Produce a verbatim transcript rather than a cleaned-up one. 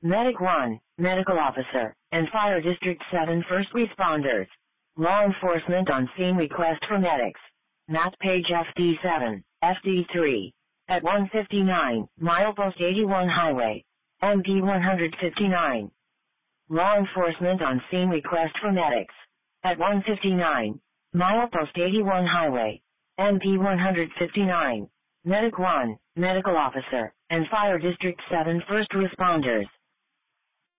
Medic one, Medical Officer, and Fire District seven First Responders. Law enforcement on scene request for medics. Map page F D seven, F D three. At one fifty-nine, Milepost eighty-one Highway. M P one fifty-nine. Law enforcement on scene request for medics. At one fifty-nine, Milepost eighty-one Highway. M P one fifty-nine. Medic one, Medical Officer, and Fire District seven First Responders.